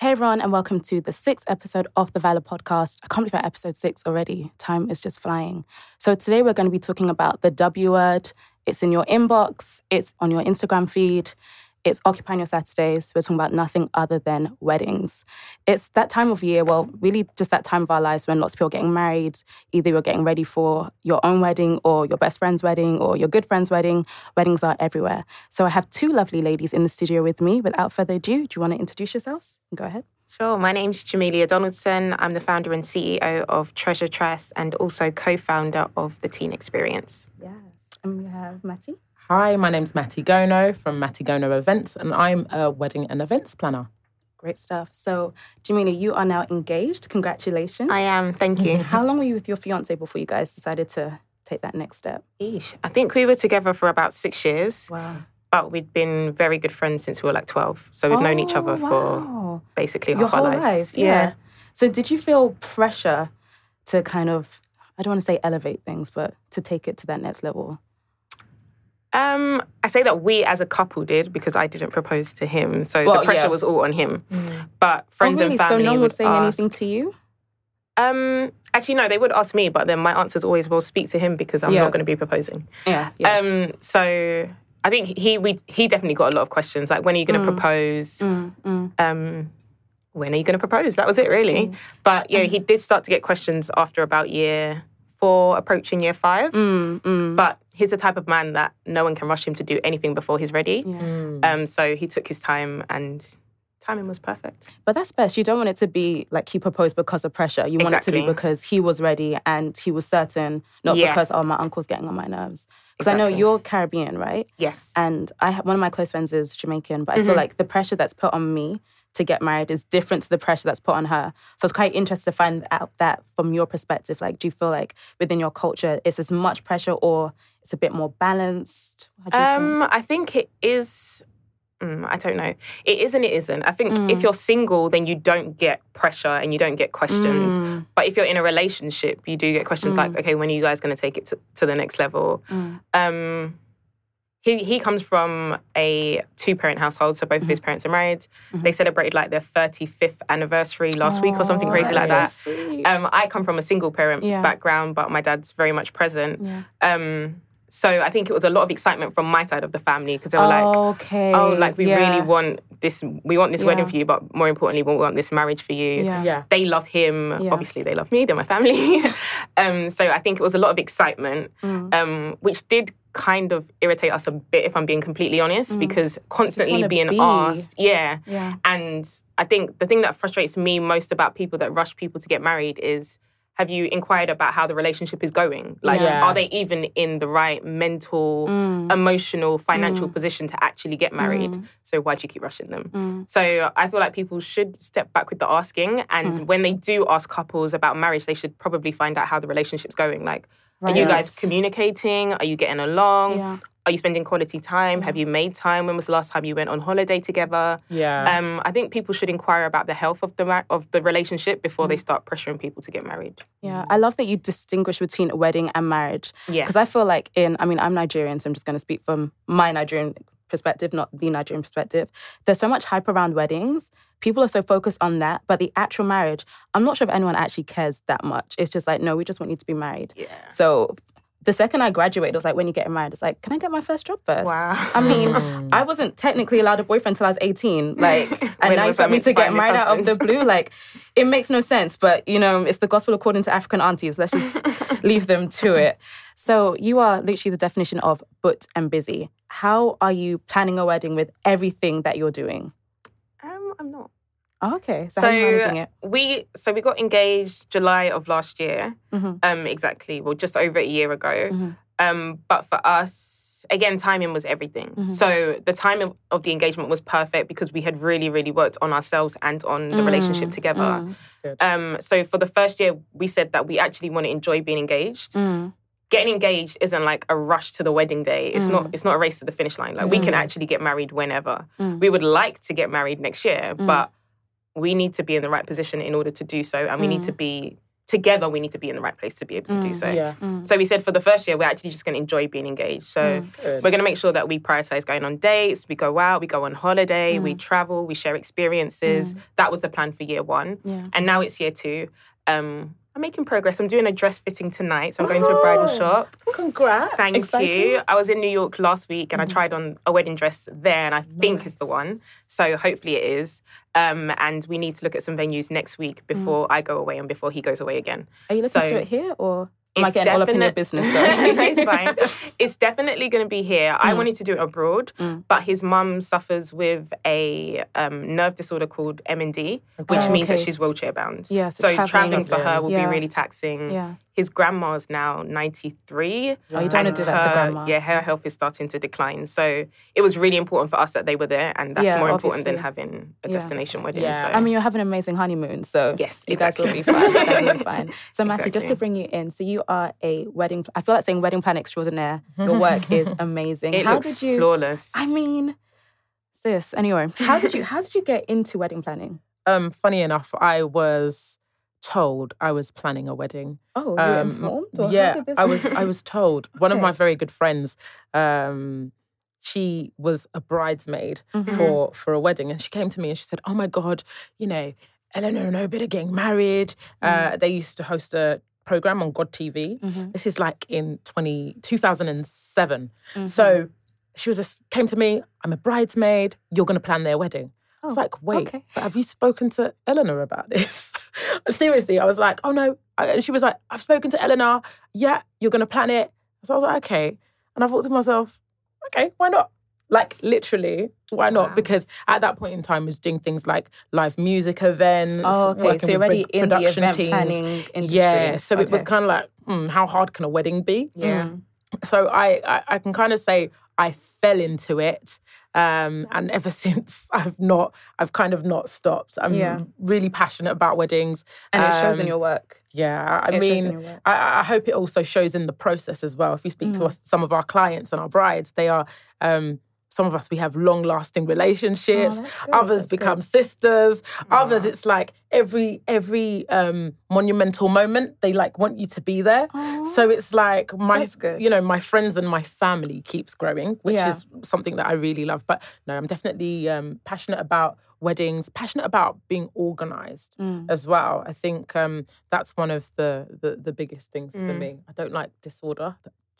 Hey everyone, and welcome to the 6th episode of the Valor Podcast. I can't believe we're at episode 6 already. Time is just flying. So today we're going to be talking about the W word. It's in your inbox. It's on your Instagram feed. It's occupying your Saturdays. We're talking about nothing other than weddings. It's that time of year, well, really just that time of our lives when lots of people are getting married. Either you're getting ready for your own wedding or your best friend's wedding or your good friend's wedding. Weddings are everywhere. So I have two lovely ladies in the studio with me. Without further ado, do you want to introduce yourselves? Go ahead. Sure. My name's Jamelia Donaldson. I'm the founder and CEO of Treasure Tress and also co-founder of The Teen Experience. Yes. And we have Matty. Hi, my name's Matty Gono from Matty Gono Events, and I'm a wedding and events planner. Great stuff. So, Jamelia, you are now engaged. Congratulations. I am. Thank you. How long were you with your fiancé before you guys decided to take that next step? I think we were together for about 6 years. Wow. But we'd been very good friends since we were like 12. So we've known each other for basically your half our whole lives. Yeah. So did you feel pressure to kind of, I don't want to say elevate things, but to take it to that next level? I say that we as a couple did because I didn't propose to him. So the pressure was all on him. But friends and family So no one was saying ask, anything to you? Actually, no, they would ask me, but then my answer is always, well, speak to him because I'm not going to be proposing. Yeah. So I think he definitely got a lot of questions, like, when are you going to propose? When are you going to propose? That was it, really. But, he did start to get questions after about year 4, approaching year 5. But he's the type of man that no one can rush him to do anything before he's ready. So he took his time and timing was perfect. But that's best. You don't want it to be like he proposed because of pressure. You want it to be because he was ready and he was certain, not because, my uncle's getting on my nerves. Because I know you're Caribbean, right? Yes. And one of my close friends is Jamaican, but I feel like the pressure that's put on me to get married is different to the pressure that's put on her. So it's quite interesting to find out that from your perspective. Like, do you feel like within your culture it's as much pressure or it's a bit more balanced? I think it is. I don't know. It is and it isn't. I think if you're single, then you don't get pressure and you don't get questions. But if you're in a relationship, you do get questions like, okay, when are you guys going to take it to the next level? He comes from a 2-parent household, so both of his parents are married. They celebrated like their 35th anniversary last week or something crazy like that. So sweet. I come from a single parent background, but my dad's very much present. So I think it was a lot of excitement from my side of the family because they were we really want this. We want this wedding for you, but more importantly, we want this marriage for you. They love him. Obviously, they love me. They're my family. So I think it was a lot of excitement, which did kind of irritate us a bit, if I'm being completely honest, because constantly being asked. And I think the thing that frustrates me most about people that rush people to get married is, have you inquired about how the relationship is going? Like, are they even in the right mental, emotional, financial position to actually get married? So why do you keep rushing them? So I feel like people should step back with the asking. And when they do ask couples about marriage, they should probably find out how the relationship's going. Like, are you guys communicating? Are you getting along? Are you spending quality time? Have you made time? When was the last time you went on holiday together? I think people should inquire about the health of the relationship before they start pressuring people to get married. Yeah, I love that you distinguish between a wedding and marriage. Because I feel like I'm Nigerian, so I'm just going to speak from my Nigerian perspective, not the Nigerian perspective. There's so much hype around weddings. People are so focused on that, but the actual marriage, I'm not sure if anyone actually cares that much. It's just like, no, we just want you to be married. So the second I graduated, it was like, when you get married, it's like, can I get my first job first? Wow. I mean, I wasn't technically allowed a boyfriend until I was 18. Like, and now you expect me to get married out of the blue. Like, it makes no sense. But, it's the gospel according to African aunties. Let's just leave them to it. So you are literally the definition of booked and busy. How are you planning a wedding with everything that you're doing? I'm not. Oh, okay. So how are you managing it? We got engaged July of last year. Exactly. Well, just over a year ago. But for us, again, timing was everything. So the timing of the engagement was perfect because we had really, really worked on ourselves and on the relationship together. So for the first year, we said that we actually want to enjoy being engaged. Getting engaged isn't like a rush to the wedding day. It's not a race to the finish line. Like, we can actually get married whenever. We would like to get married next year, but we need to be in the right position in order to do so, and we need to be together we need to be in the right place to be able to do so. So we said for the first year, we're actually just going to enjoy being engaged. So we're going to make sure that we prioritize going on dates, we go out, we go on holiday, we travel, we share experiences. That was the plan for year 1. And now it's year 2. I'm making progress. I'm doing a dress fitting tonight, so I'm going to a bridal shop. Congrats. Thank you. I was in New York last week and I tried on a wedding dress there and I think it's the one. So hopefully it is. And we need to look at some venues next week before I go away and before he goes away again. Are you looking to do it here or... Am I getting all up in your business? It's fine. It's definitely going to be here. I wanted to do it abroad, but his mum suffers with a nerve disorder called MND, which means that she's wheelchair bound. Yeah, so traveling for her will be really taxing. Yeah. His grandma's now 93. Oh, you don't want to do that to grandma. Yeah, her health is starting to decline. So it was really important for us that they were there, and that's more important than having a destination wedding. Yeah. So. I mean, you're having an amazing honeymoon, so yes, you guys will be fine. So Matty, just to bring you in, so you are a wedding... I feel like saying wedding planner extraordinaire. Your work is amazing. It looks flawless. I mean, sis, anyway, how did you get into wedding planning? Funny enough, I was told I was planning a wedding. Oh, you were informed? Or yeah, I was told. One of my very good friends, she was a bridesmaid for a wedding, and she came to me and she said, "Oh my God, Eleanor and Obed are getting married." They used to host a program on God TV. This is like in 2007. So she came to me, "I'm a bridesmaid, you're going to plan their wedding." I was like, wait, but have you spoken to Eleanor about this? Seriously, I was like, oh no. And she was like, I've spoken to Eleanor. Yeah, you're going to plan it. So I was like, okay. And I thought to myself, okay, why not? Like, literally, why not? Wow. Because at that point in time, I was doing things like live music events. Oh, okay. Working so you're already in the event teams. Planning industry. Yeah, so it was kind of like, how hard can a wedding be? Yeah. So I can kind of say I fell into it. And ever since, I've kind of not stopped. I'm really passionate about weddings. And it shows in your work. Yeah, I hope it also shows in the process as well. If you speak to some of our clients and our brides, they are... some of us, we have long-lasting relationships. Others become sisters. Others, it's like every monumental moment, they like want you to be there. So it's like my friends and my family keeps growing, which is something that I really love. But no, I'm definitely passionate about weddings, passionate about being organised as well. I think that's one of the biggest things for me. I don't like disorder.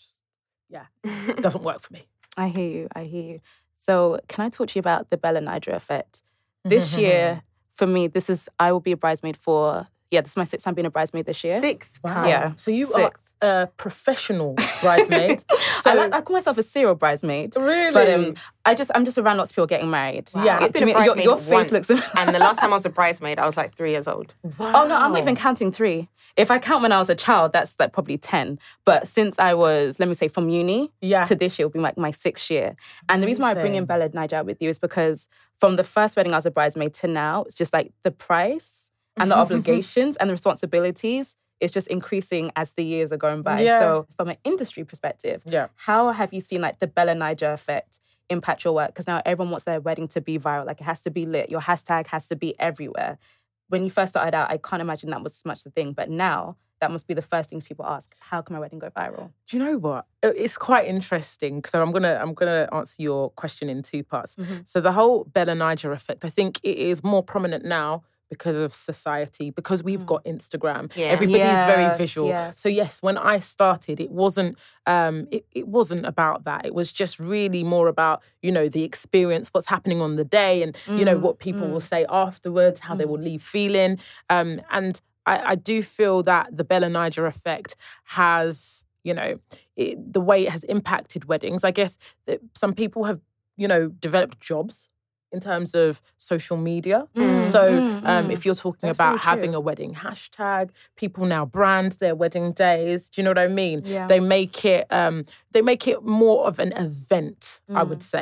It doesn't work for me. I hear you. So can I talk to you about the Bella Naija effect? This year, for me, I will be a bridesmaid this is my 6th time being a bridesmaid this year. 6th time? Yeah. So you are a professional bridesmaid. So I call myself a serial bridesmaid. Really? But I'm just around lots of people getting married. Wow. Yeah. I've been a bridesmaid your face looks... And the last time I was a bridesmaid, I was like 3 years old. Wow. Oh no, I'm not even counting 3. If I count when I was a child, that's like probably 10. But since I was, let me say, from uni to this year, will be like my 6th year. And the reason why I bring in Bella Naija with you is because from the first wedding I was a bridesmaid to now, it's just like the price and the obligations and the responsibilities is just increasing as the years are going by. Yeah. So from an industry perspective, how have you seen like the Bella Naija effect impact your work? Because now everyone wants their wedding to be viral. Like it has to be lit. Your hashtag has to be everywhere. When you first started out, I can't imagine that was as much the thing. But now, that must be the first things people ask. How can my wedding go viral? Do you know what? It's quite interesting. So I'm gonna answer your question in 2 parts. So the whole Bella Naija effect, I think it is more prominent now because of society, because we've got Instagram. Yeah. Everybody's very visual. Yes. So yes, when I started, it wasn't it wasn't about that. It was just really more about, the experience, what's happening on the day and, what people will say afterwards, how they will leave feeling. And I do feel that the Bella Naija effect has, the way it has impacted weddings. I guess that some people have, developed jobs in terms of social media. If you're talking about having a wedding hashtag, people now brand their wedding days. Do you know what I mean? Yeah. They make it more of an event, I would say,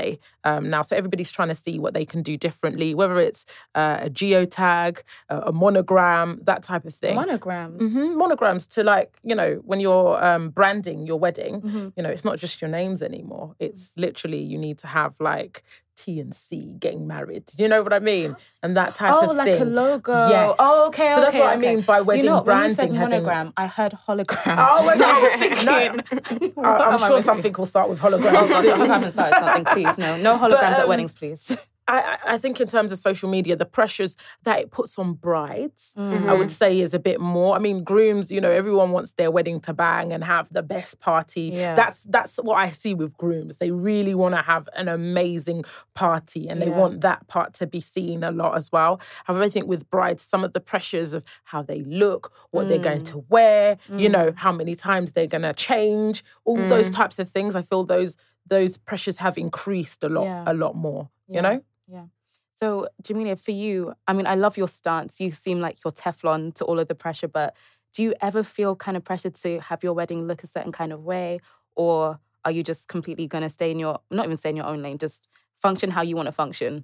now. So everybody's trying to see what they can do differently, whether it's a geotag, a monogram, that type of thing. Monograms? Mm-hmm. Monograms to when you're branding your wedding, it's not just your names anymore. It's literally, you need to have T and C getting married. Do you know what I mean? And that type of thing. Oh, like a logo. Yes. Oh, okay. So that's what I mean by wedding branding. When you said monogram, I heard hologram. Oh my God, I was thinking. I'm sure something will start with holograms. Oh gosh, I haven't started something, please. No holograms at weddings, please. I think in terms of social media, the pressures that it puts on brides, I would say is a bit more. I mean, grooms, everyone wants their wedding to bang and have the best party. Yeah. That's what I see with grooms. They really want to have an amazing party and they want that part to be seen a lot as well. However, I think with brides, some of the pressures of how they look, what they're going to wear, how many times they're going to change, all those types of things, I feel those pressures have increased a lot more, you know? Yeah. So, Jamelia, for you, I mean, I love your stance. You seem like you're Teflon to all of the pressure, but do you ever feel kind of pressured to have your wedding look a certain kind of way? Or are you just completely going to not even stay in your own lane, just function how you want to function?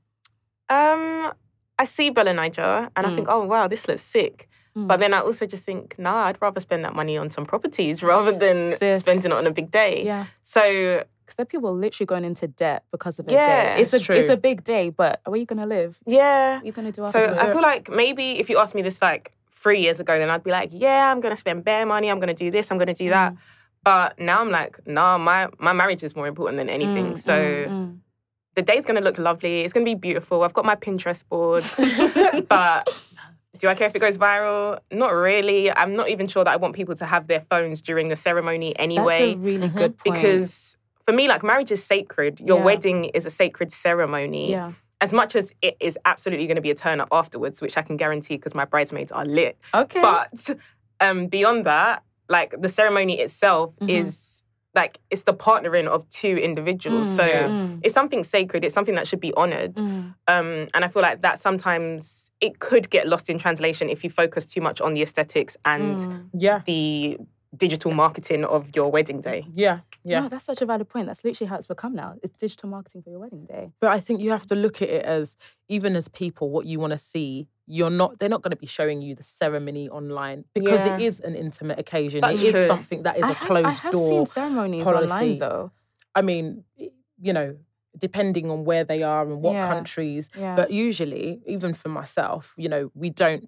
I see Bella Niger and I think, oh, wow, this looks sick. But then I also just think, I'd rather spend that money on some properties rather than spending it on a big day. Yeah. So... Because there are people literally going into debt because of a day. It's a big day, but where are you going to live? Yeah. What are you going to do after So I feel like maybe if you asked me this 3 years ago, then I'd be like, yeah, I'm going to spend bare money. I'm going to do this. I'm going to do that. But now I'm like, my marriage is more important than anything. So the day's going to look lovely. It's going to be beautiful. I've got my Pinterest boards. But do I care if it goes viral? Not really. I'm not even sure that I want people to have their phones during the ceremony anyway. That's a really good point. Because... for me, marriage is sacred. Your wedding is a sacred ceremony. Yeah. As much as it is absolutely going to be a turn-up afterwards, which I can guarantee because my bridesmaids are lit. Okay. But beyond that, the ceremony itself is, it's the partnering of two individuals. So it's something sacred. It's something that should be honoured. And I feel like that sometimes it could get lost in translation if you focus too much on the aesthetics and the digital marketing of your wedding day. Yeah. No, that's such a valid point. That's literally how it's become now. It's digital marketing for your wedding day. But I think you have to look at it as, even as people, what you want to see, they're not going to be showing you the ceremony online because it is an intimate occasion. It is something that is a closed door I have seen ceremonies online though. I mean, depending on where they are and what countries. Yeah. But usually, even for myself, we don't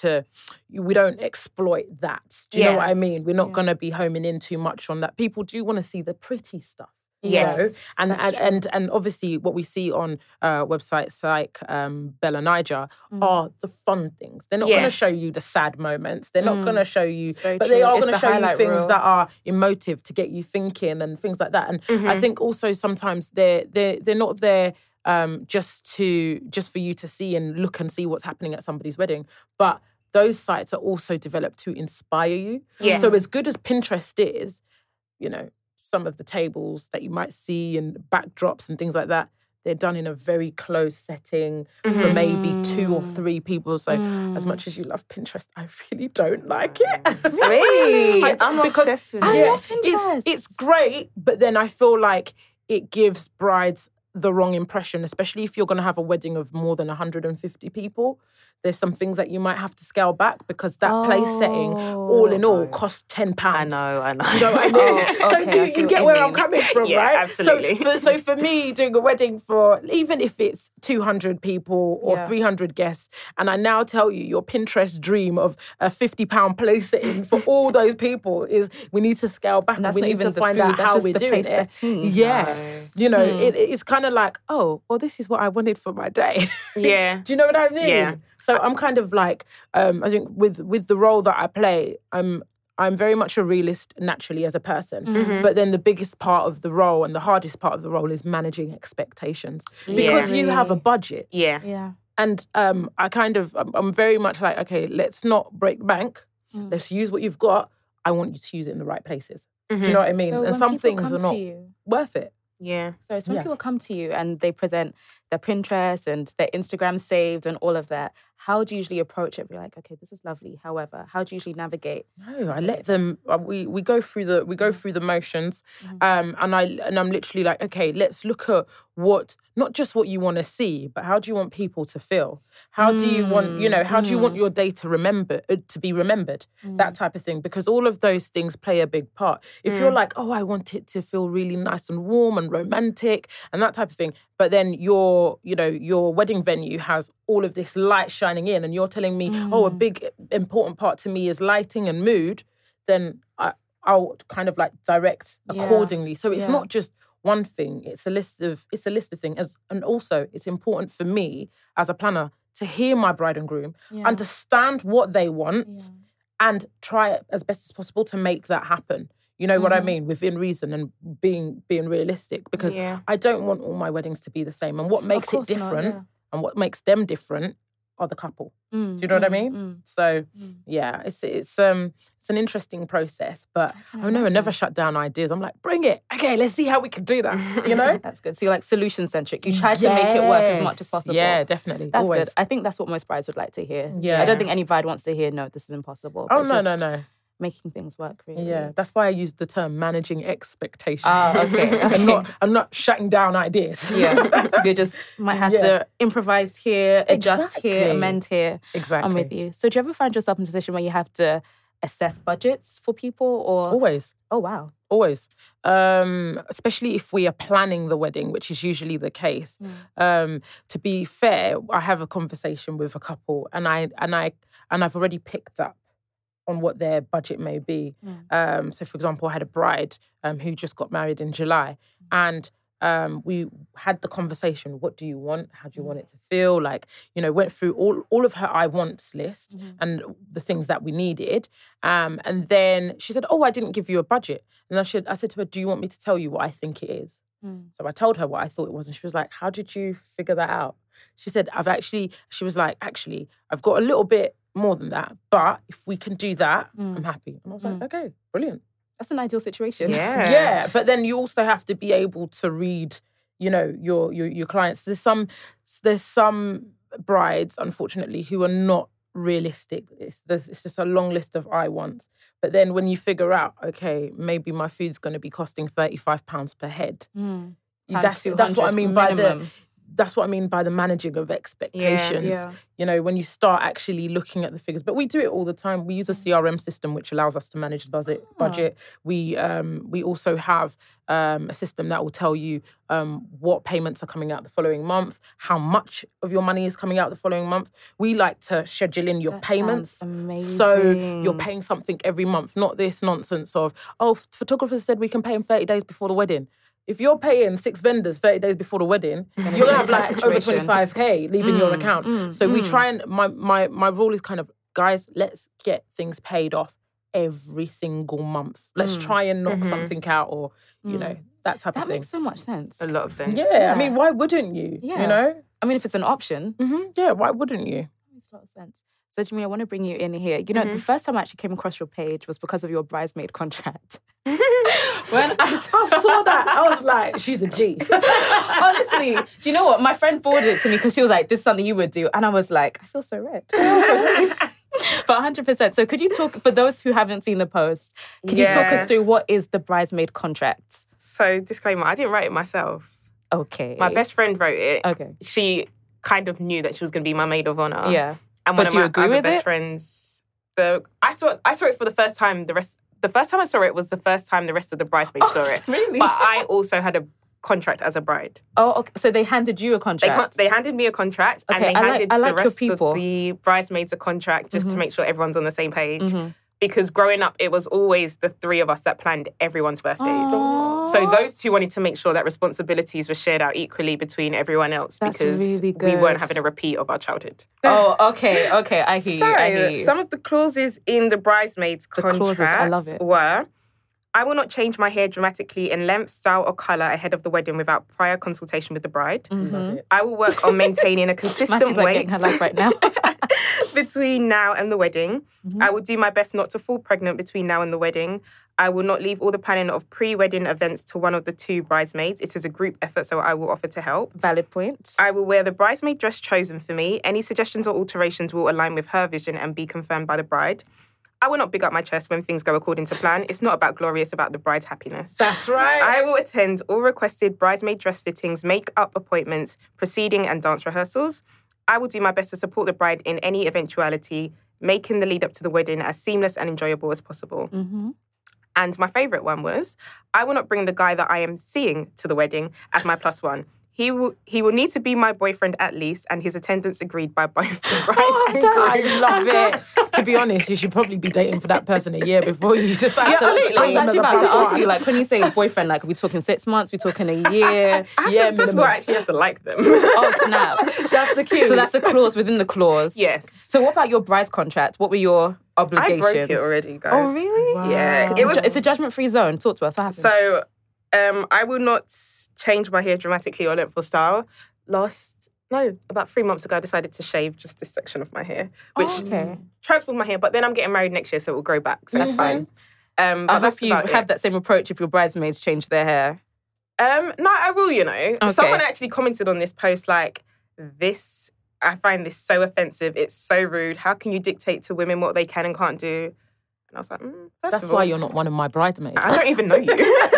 exploit that. Do you know what I mean? We're not going to be homing in too much on that. People do want to see the pretty stuff. Yes. And obviously what we see on websites like Bella Niger are the fun things. They're not going to show you the sad moments. They're not going to show you, but they are going to show you things that are emotive to get you thinking and things like that. And I think also sometimes they're not there just for you to see and look and see what's happening at somebody's wedding, but those sites are also developed to inspire you. Yeah. So as good as Pinterest is, some of the tables that you might see and backdrops and things like that, they're done in a very closed setting for maybe 2 or 3 people. So as much as you love Pinterest, I really don't like it. Really? I'm obsessed with it. I love Pinterest. It's great, but then I feel like it gives brides the wrong impression, especially if you're going to have a wedding of more than 150 people. There's some things that you might have to scale back because that place setting, all in all, costs £10. I know. You know what I mean? So you get where I'm coming from, right? Absolutely. So for me, doing a wedding for, even if it's 200 people or 300 guests, and I now tell you your Pinterest dream of a £50 place setting for all those people is, we need to scale back and we need to find out how we're doing it. Yeah. It's kind of like, oh, well, this is what I wanted for my day. Yeah. Do you know what I mean? Yeah. So I'm kind of like, I think with the role that I play, I'm very much a realist naturally as a person. But then the biggest part of the role and the hardest part of the role is managing expectations. Because you have a budget. Yeah. Yeah. And I'm very much like, okay, let's not break the bank. Let's use what you've got. I want you to use it in the right places. Do you know what I mean? So and some things are not worth it. Yeah. So it's when people come to you and they present their Pinterest and their Instagram saved and all of that. How do you usually approach it? Be like, okay, this is lovely. However, how do you usually navigate? No, I let them. We go through the motions, and I'm literally like, okay, let's look at not just what you want to see, but how do you want people to feel? How do you want how do you want your day to be remembered? That type of thing, because all of those things play a big part. If you're like, oh, I want it to feel really nice and warm and romantic and that type of thing, but then your wedding venue has all of this light shining in, and you're telling me, oh, a big important part to me is lighting and mood, then I'll kind of like direct accordingly. So it's not just one thing; it's a list of things. And also, it's important for me as a planner to hear my bride and groom, understand what they want, and try as best as possible to make that happen. You know what I mean? Within reason and being realistic, because I don't want all my weddings to be the same. And what makes it different and what makes them different are the couple. Do you know what I mean? So it's an interesting process, but I never shut down ideas. I'm like, bring it. Okay, let's see how we can do that. You know? That's good. So you're like solution centric. You try to make it work as much as possible. Yeah, definitely. That's always good. I think that's what most brides would like to hear. Yeah. I don't think any bride wants to hear, no, this is impossible. Oh, no. Making things work, really. Yeah, that's why I use the term managing expectations. Okay. I'm not shutting down ideas. Yeah, you just might have to improvise here, adjust here, amend here. Exactly. I'm with you. So do you ever find yourself in a position where you have to assess budgets for people, or always? Oh wow, always. Especially if we are planning the wedding, which is usually the case. To be fair, I have a conversation with a couple, and I've already picked up on what their budget may be. So, for example, I had a bride who just got married in July, and we had the conversation, what do you want? How do you want it to feel? Like, went through all of her I wants list and the things that we needed. And then she said, oh, I didn't give you a budget. And I said to her, do you want me to tell you what I think it is? So I told her what I thought it was, and she was like, how did you figure that out? She said, I've got a little bit more than that, but if we can do that, I'm happy. And I was like, okay, brilliant. That's an ideal situation. Yeah, but then you also have to be able to read, your clients. There's some brides, unfortunately, who are not realistic. It's just a long list of I wants. But then when you figure out, okay, maybe my food's going to be costing £35 per head. That's what I mean minimum. That's what I mean by the managing of expectations. When you start actually looking at the figures. But we do it all the time. We use a CRM system which allows us to manage the budget. We also have a system that will tell you what payments are coming out the following month, how much of your money is coming out the following month. We like to schedule in your payments. Amazing. So you're paying something every month, not this nonsense of, photographers said we can pay them 30 days before the wedding. If you're paying 6 vendors 30 days before the wedding, you're going to have like over 25k leaving your account. So we try and, my rule is kind of, guys, let's get things paid off every single month. Let's try and knock something out, or, that type of thing. That makes so much sense. A lot of sense. Yeah, I mean, why wouldn't you? Yeah. I mean, if it's an option. Yeah, why wouldn't you? That makes a lot of sense. So, Jamila, I want to bring you in here. The first time I actually came across your page was because of your bridesmaid contract. When I saw that, I was like, she's a G. Honestly, do you know what? My friend forwarded it to me because she was like, this is something you would do. And I was like, I feel so red. But 100%. So could you talk, for those who haven't seen the post, could you talk us through what is the bridesmaid contract? So, disclaimer, I didn't write it myself. Okay. My best friend wrote it. Okay. She kind of knew that she was going to be my maid of honor. Yeah. And but one of my other best friends, I saw it for the first time. The first time I saw it was the first time the rest of the bridesmaids saw it. Really? But I also had a contract as a bride. Oh, okay. So they handed you a contract? They handed me a contract, and they handed the rest of the bridesmaids a contract just to make sure everyone's on the same page. Because growing up, it was always the three of us that planned everyone's birthdays. Aww. So those two wanted to make sure that responsibilities were shared out equally between everyone else. That's because really good. We weren't having a repeat of our childhood. Oh, okay. I hear you. Some of the clauses in the bridesmaids contract I love it. were, I will not change my hair dramatically in length, style, or colour ahead of the wedding without prior consultation with the bride. I will work on maintaining a consistent weight her life right now. between now and the wedding. I will do my best not to fall pregnant between now and the wedding. I will not leave all the planning of pre-wedding events to one of the two bridesmaids. It is a group effort, so I will offer to help. Valid point. I will wear the bridesmaid dress chosen for me. Any suggestions or alterations will align with her vision and be confirmed by the bride. I will not big up my chest when things go according to plan. It's not about glory, it's about the bride's happiness. That's right. I will attend all requested bridesmaid dress fittings, make-up appointments, proceeding and dance rehearsals. I will do my best to support the bride in any eventuality, making the lead up to the wedding as seamless and enjoyable as possible. Mm-hmm. And my favourite one was, I will not bring the guy that I am seeing to the wedding as my plus one. He will need to be my boyfriend at least, and his attendance agreed by both the bride and groom. I love it. To be honest, you should probably be dating for that person a year before you decide to I was actually about to ask you, like, when you say boyfriend, like, are we talking 6 months? Are we talking a year? First of all, I actually have to like them. Oh, snap. That's the cue. So that's a clause within the clause. Yes. So what about your bride's contract? What were your obligations? I broke it already, guys. Oh, really? Wow. Yeah. It's a judgment-free zone. Talk to us. What happened? So, I will not change my hair dramatically or look for style. About 3 months ago, I decided to shave just this section of my hair, which transformed my hair. But then I'm getting married next year, so it will grow back. So that's fine. But I hope you have that same approach if your bridesmaids change their hair. No, I will, Okay. Someone actually commented on this post, like, this, I find this so offensive. It's so rude. How can you dictate to women what they can and can't do? And I was like, That's why you're not one of my bridesmaids. I don't even know you.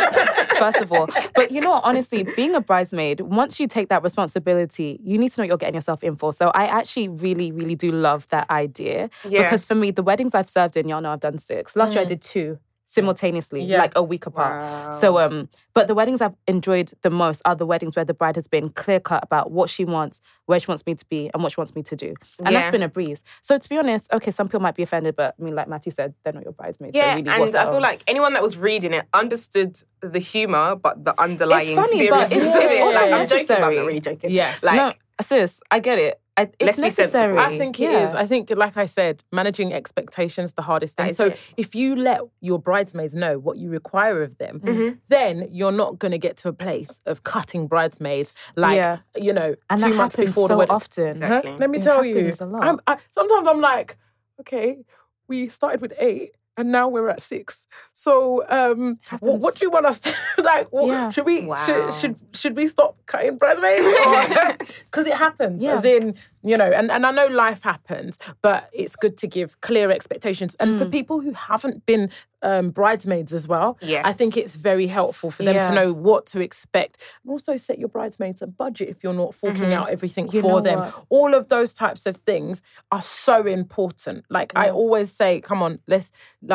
First of all. But you know what, honestly, being a bridesmaid, once you take that responsibility, you need to know what you're getting yourself in for. So I actually really, really do love that idea. Yeah. Because for me, the weddings I've served in, y'all know I've done 6. Last year I did 2 simultaneously, like a week apart. Wow. So, but the weddings I've enjoyed the most are the weddings where the bride has been clear-cut about what she wants, where she wants me to be, and what she wants me to do. And that's been a breeze. So to be honest, okay, some people might be offended, but I mean, like Matty said, they're not your bridesmaids. Yeah, so really, and I feel like anyone that was reading it understood the humour, but the underlying it's funny, but seriousness it's of it. also Like, I'm necessary. joking, but I'm not really joking. Yeah. Like, no, sis, I get it. It's necessary. I think it is. I think, like I said, managing expectations the hardest thing. So if you let your bridesmaids know what you require of them, then you're not going to get to a place of cutting bridesmaids like, and 2 that months before so the wedding. often. Exactly. Let me tell you. A lot. Sometimes I'm like, okay, we started with 8. And now we're at 6. So, what do you want us to like? Should we should we stop cutting bridesmaids? Because it happens. As in, and I know life happens, but it's good to give clear expectations. And for people who haven't been bridesmaids as well, I think it's very helpful for them to know what to expect. And also set your bridesmaids a budget if you're not forking out everything for them. What? All of those types of things are so important. Like I always say, come on, let's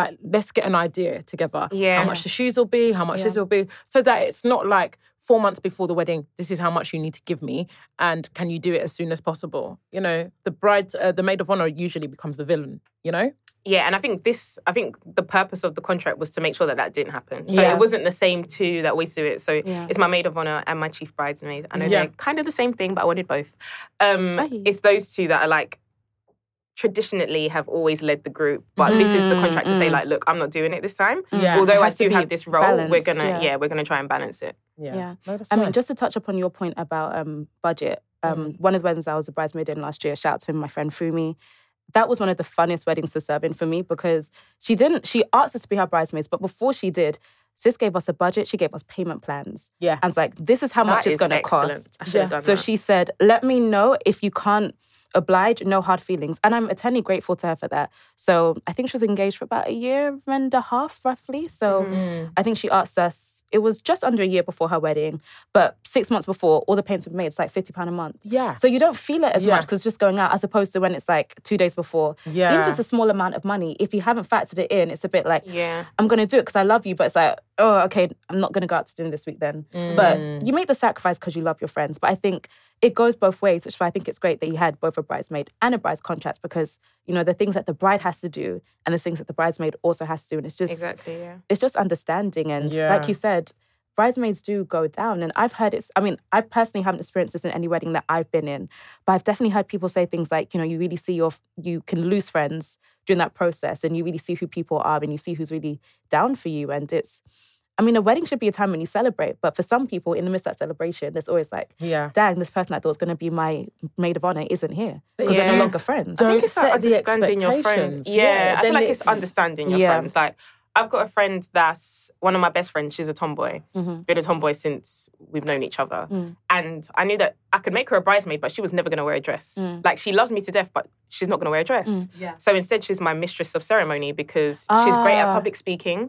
get an idea together. Yeah. How much the shoes will be, how much this will be, so that it's not like 4 months before the wedding, this is how much you need to give me, and can you do it as soon as possible? The bride, the maid of honor usually becomes the villain, Yeah, and I think the purpose of the contract was to make sure that didn't happen. So it wasn't the same 2 that always do it. So it's my maid of honor and my chief bridesmaid. I know they're kind of the same thing, but I wanted both. It's those 2 that are like, traditionally have always led the group, but this is the contract to say, like, look, I'm not doing it this time. Yeah. Although I do have this role, balanced, we're gonna try and balance it. Yeah. No, that's I mean, nice. just to touch upon your point about budget, one of the weddings I was a bridesmaid in last year, shout out to my friend Fumi, that was one of the funnest weddings to serve in for me, because she asked us to be her bridesmaids, but before she did, sis gave us a budget, she gave us payment plans. Yeah. And was like, this is how much it's going to cost. I should have done so that. she said, let me know if you can't oblige, no hard feelings. And I'm eternally grateful to her for that. So I think she was engaged for about 1.5 years, roughly. So I think she asked us, it was just under a year before her wedding, but 6 months before, all the payments were made. It's like £50 a month. Yeah. So you don't feel it as much because it's just going out, as opposed to when it's like 2 days before. Yeah. Even if it's a small amount of money, if you haven't factored it in, it's a bit like, I'm going to do it because I love you, but it's like, oh, okay, I'm not going to go out to dinner this week then. But you make the sacrifice because you love your friends. But I think it goes both ways, which is why I think it's great that you had both a bridesmaid and a bride's contract, because, the things that the bride has to do and the things that the bridesmaid also has to do. And it's just, it's just understanding. And like you said, bridesmaids do go down. And I've heard I personally haven't experienced this in any wedding that I've been in, but I've definitely heard people say things like, you really see you can lose friends during that process, and you really see who people are and you see who's really down for you. And a wedding should be a time when you celebrate, but for some people, in the midst of that celebration, there's always like, dang, this person I thought was going to be my maid of honor isn't here because we're no longer friends. I think it's like understanding your friends. Yeah, I feel like it's understanding your friends. Like, I've got a friend that's one of my best friends. She's a tomboy. Been a tomboy since we've known each other. And I knew that I could make her a bridesmaid, but she was never going to wear a dress. Like, she loves me to death, but she's not going to wear a dress. So instead, she's my mistress of ceremony because she's great at public speaking.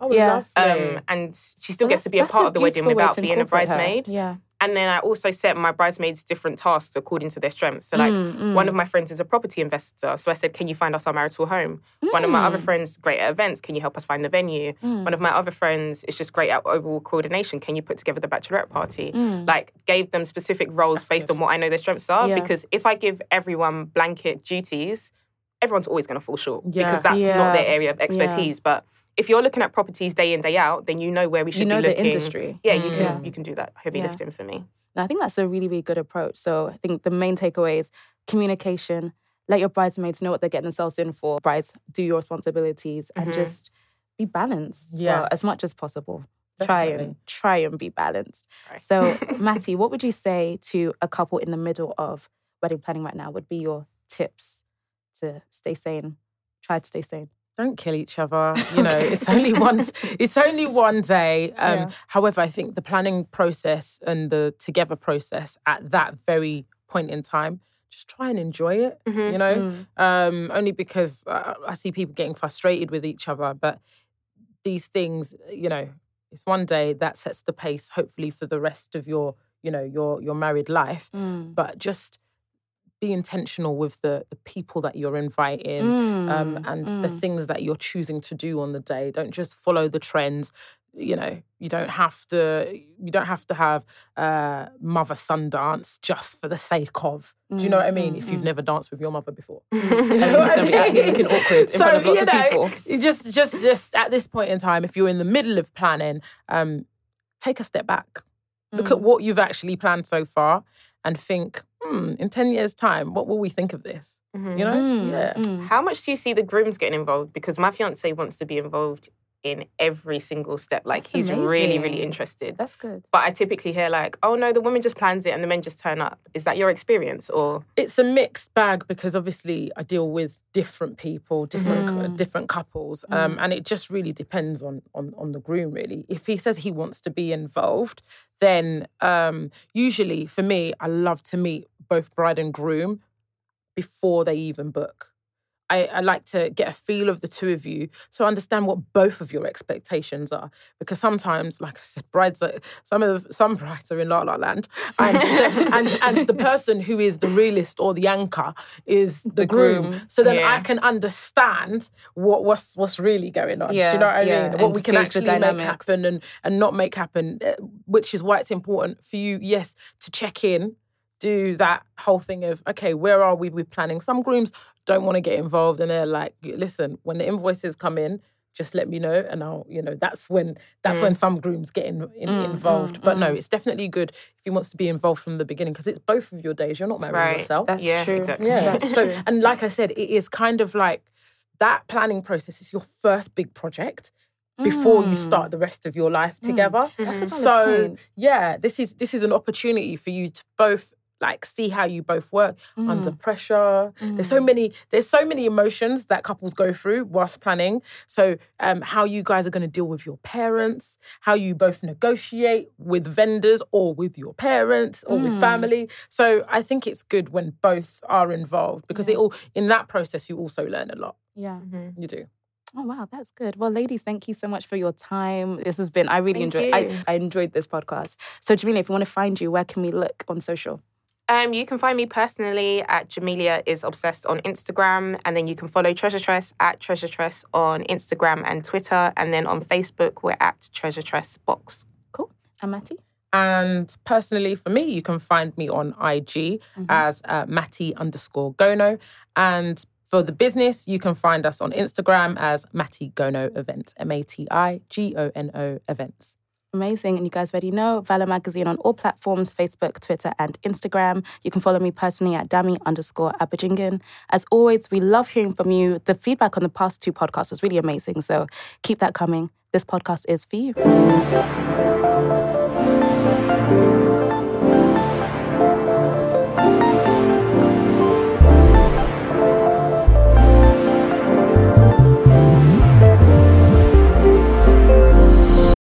And she still gets to be a part of the wedding without being a bridesmaid. And then I also set my bridesmaids different tasks according to their strengths. So, like, one of my friends is a property investor. So I said, can you find us our marital home? One of my other friends, great at events. Can you help us find the venue? One of my other friends is just great at overall coordination. Can you put together the bachelorette party? Like, gave them specific roles based on what I know their strengths are. Because if I give everyone blanket duties, everyone's always going to fall short. Because that's not their area of expertise. But if you're looking at properties day in, day out, then you know where we should be looking. You know the industry. Yeah, you can do that heavy lifting for me. And I think that's a really, really good approach. So I think the main takeaway is communication. Let your bridesmaids know what they're getting themselves in for. Brides, do your responsibilities and just be balanced as much as possible. Definitely. Try and be balanced. Right. So, Matty, what would you say to a couple in the middle of wedding planning right now? Would be your tips to stay sane? Try to stay sane. Don't kill each other. You know, it's only one day. However, I think the planning process and the together process at that very point in time, just try and enjoy it. You know, only because I see people getting frustrated with each other. But these things, you know, it's one day that sets the pace, hopefully, for the rest of your married life. But just be intentional with the people that you're inviting and the things that you're choosing to do on the day. Don't just follow the trends. You know, you don't have to have mother-son dance just for the sake of. Do you know what I mean? If you've never danced with your mother before, and you're just gonna be out here looking awkward in front of lots of people. Just at this point in time, if you're in the middle of planning, take a step back. Look at what you've actually planned so far and think, in 10 years' time, what will we think of this? You know? How much do you see the grooms getting involved? Because my fiancé wants to be involved in every single step. Like, that's he's amazing. Really, really interested. That's good. But I typically hear like, oh no, the woman just plans it and the men just turn up. Is that your experience or? It's a mixed bag because obviously I deal with different people, different couples. And it just really depends on the groom really. If he says he wants to be involved, then usually for me, I love to meet both bride and groom before they even book. I like to get a feel of the two of you to understand what both of your expectations are. Because sometimes, like I said, some brides are in La La Land, and the person who is the realist or the anchor is the groom. So then I can understand what's really going on. Yeah, do you know what I mean? And what we can actually make happen and not make happen, which is why it's important for you, yes, to check in. Do that whole thing of, okay, where are we with planning? Some grooms don't want to get involved and they're like, listen, when the invoices come in, just let me know and I'll, that's when some grooms get involved. But no, it's definitely good if he wants to be involved from the beginning because it's both of your days. You're not marrying yourself. That's true. Exactly. Yeah. So, and like I said, it is kind of like that planning process is your first big project before you start the rest of your life together. That's a valid point. Yeah, this is an opportunity for you to both like see how you both work under pressure. There's so many emotions that couples go through whilst planning. So how you guys are going to deal with your parents, how you both negotiate with vendors or with your parents or with family. So I think it's good when both are involved because in that process you also learn a lot. Yeah. You do. Oh, wow, that's good. Well, ladies, thank you so much for your time. This has been, I really enjoyed I enjoyed this podcast. So, Jamelia, if you want to find you, where can we look on social? You can find me personally at Jamelia is Obsessed on Instagram, and then you can follow Treasure Tress at Treasure Tress on Instagram and Twitter, and then on Facebook we're at Treasure Tress Box. Cool. And Matty? And personally, for me, you can find me on IG as Matty_Gono, and for the business, you can find us on Instagram as Matty Gono Events, MATIGONO Events. Amazing. And you guys already know, Valor Magazine on all platforms, Facebook, Twitter, and Instagram. You can follow me personally at Dami_Abajingan. As always, we love hearing from you. The feedback on the past 2 podcasts was really amazing. So keep that coming. This podcast is for you.